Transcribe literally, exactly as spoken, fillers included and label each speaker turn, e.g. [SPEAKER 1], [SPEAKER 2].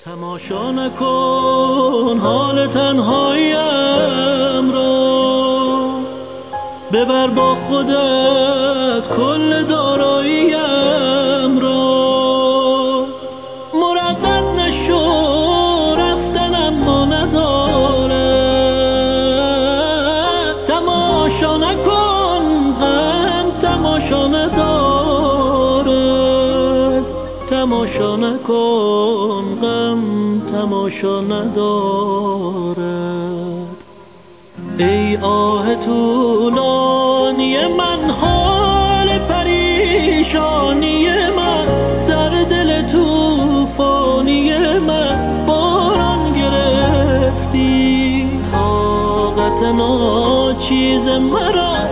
[SPEAKER 1] تماشا نکن حال تنهاییم را، ببر با خودت کل داراییم را. مردد نشو رفتن اما ندارد، تماشا نکن غم تماشا ندارد، تماشا نکن غم تماشا ندارد. ای آه طولانی من، حال پریشانی من، در دل توفانی من باران گرفتی. طاقت ناچیز مرا